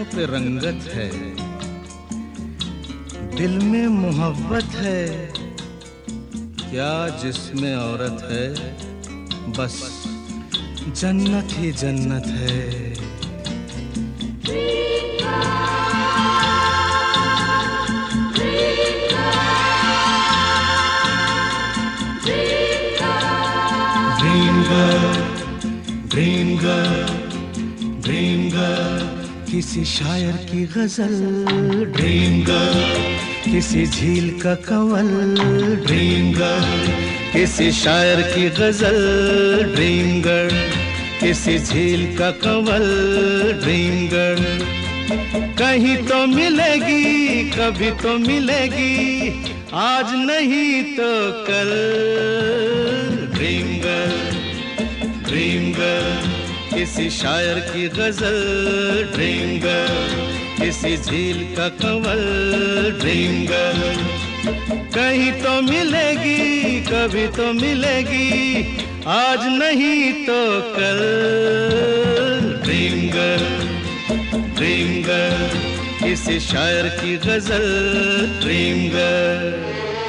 होठों पे रंगत है, दिल में मोहब्बत है, क्या जिसमें औरत है, बस जन्नत ही जन्नत है। ड्रीम गर्ल, किसी शायर की गजल, ड्रीम गर्ल, किसी झील का कंवल, ड्रीम गर्ल, किसी शायर की गजल, ड्रीम गर्ल, किसी झील का कंवल, ड्रीम गर्ल। कहीं तो मिलेगी, कभी तो मिलेगी, आज नहीं तो कल। ड्रीम गर्ल, ड्रीम गर्ल, किसी शायर की गजल, ड्रीम गर्ल, किसी झील का कंवल, ड्रीम गर्ल। कहीं तो मिलेगी, कभी तो मिलेगी, आज नहीं तो कल। ड्रीम गर्ल, ड्रीम गर्ल, किसी शायर की गजल, ड्रीम गर्ल।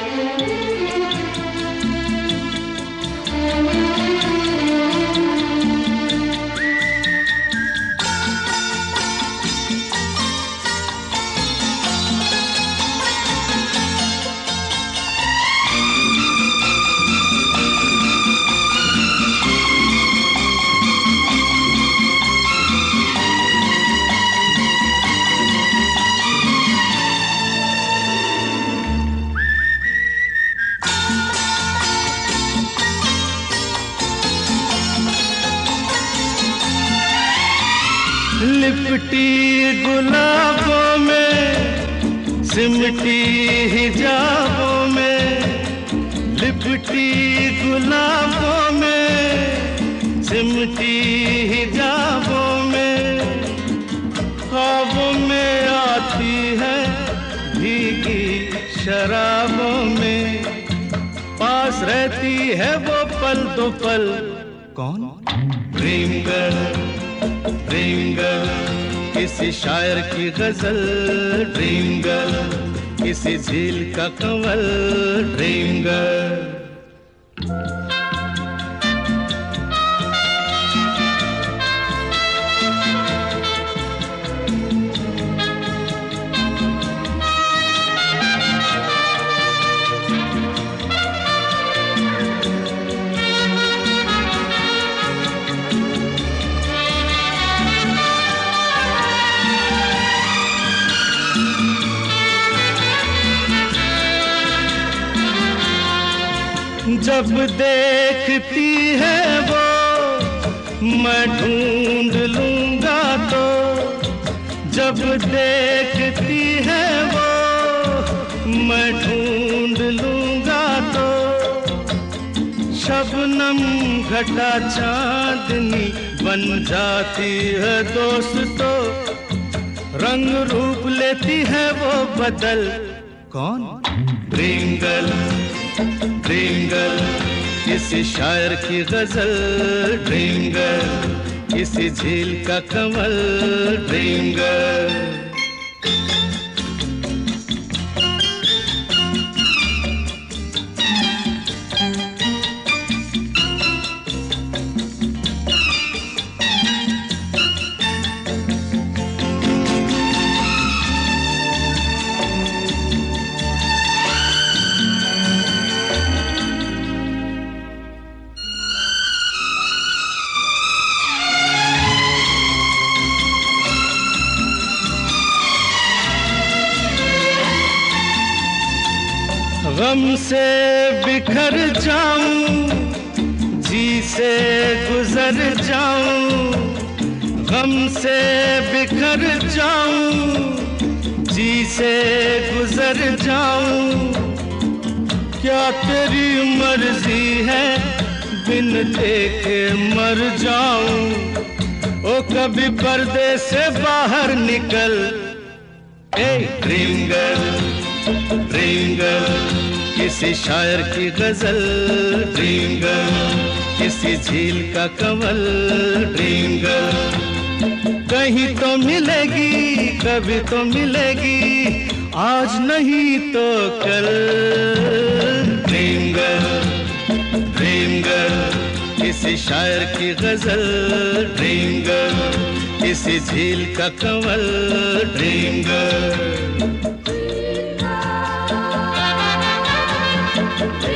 लिपटी गुलाबों में, सिमटी हिजाबों में, लिपटी गुलाबों में, सिमटी हिजाबों में, ख्वाबों में आती है भीगी शराबों में, पास रहती है वो पल दो पल। कौन? ड्रीम गर्ल, ड्रीम गर्ल, किसी शायर की गजल, ड्रीम गर्ल, किसी झील का कंवल, ड्रीम गर्ल। जब देखती है वो मैं ढूंढ लूंगा तो, जब देखती है वो मैं ढूंढ लूंगा तो, शबनम घटा चांदनी बन जाती है दोस्तों, रंग रूप लेती है वो बदल। कौन? ड्रीम गर्ल, ड्रीम गर्ल, किसी शायर की गजल, ड्रीम गर्ल, किसी झील का कंवल, ड्रीम गर्ल। गम से बिखर जाऊं, जी से गुजर जाऊं, गम से बिखर जाऊं, जी से गुजर जाऊं, क्या तेरी मर्जी है बिन देखे मर जाऊं। ओ कभी पर्दे से बाहर निकल, a dream girl, dream girl, किसी शायर की गजल, ड्रीम गर्ल, किसी झील का कंवल, ड्रीम गर्ल। कहीं तो मिलेगी, कभी तो मिलेगी, आज नहीं तो कल। ड्रीम गर्ल, ड्रीम गर्ल, किसी शायर की गजल। ड्रीम गर्ल, किसी झील का कमल। Dream girl.